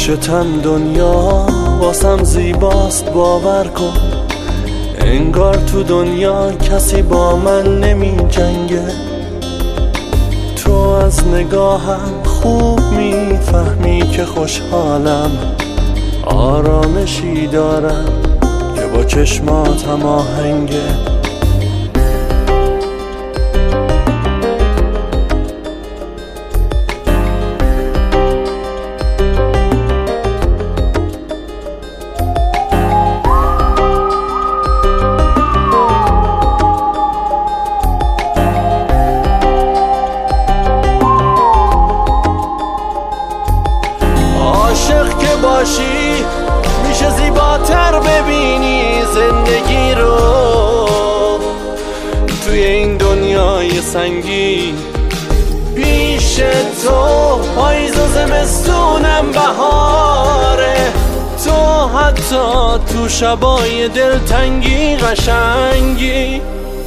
پیشتم دنیا واسم زیباست، باور کن. انگار تو دنیا کسی با من نمی جنگه. تو از نگاهم خوب میفهمی که خوشحالم، آرامشی دارم که با چشماتم آهنگه. عاشق که باشی میشه زیباتر ببینی زندگی رو توی این دنیای سنگین. پیش تو پاییز و زمستونم بهاره، تو حتی تو شبای دلتنگی قشنگی.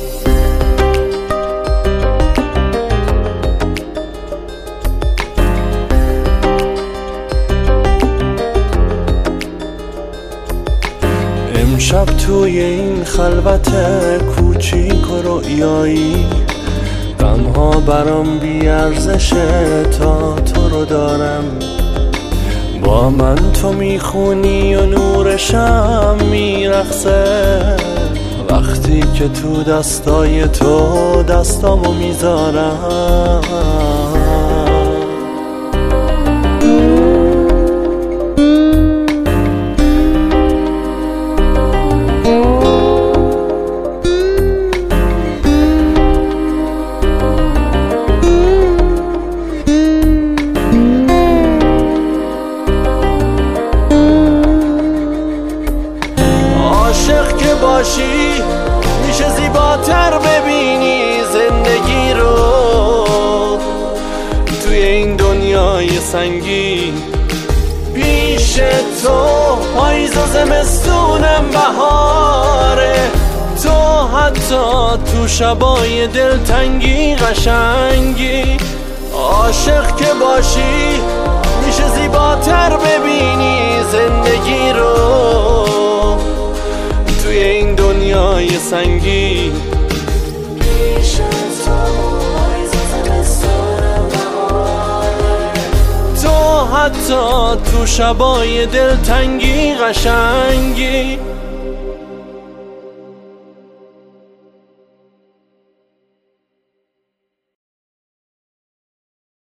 امشب توی این خلوت کوچیک و رؤیایی، غمها برام بی ارزشه تا تو رو دارم. با من تو میخونی و نور شم میرقصه، وقتی که تو دستای تو دستامو میذارم. عاشق که باشی میشه زیباتر ببینی زندگی رو توی این دنیای سنگین. پیش تو پاییز و زمستونم بهاره، تو حتی تو شبای دلتنگی قشنگی. عاشق که باشی میشه زیباتر ببینی زندگی رو توی این دنیای سنگین. پیش تو پاییز و زمستونم بهاره، تو حتی تو شبای دلتنگی قشنگی.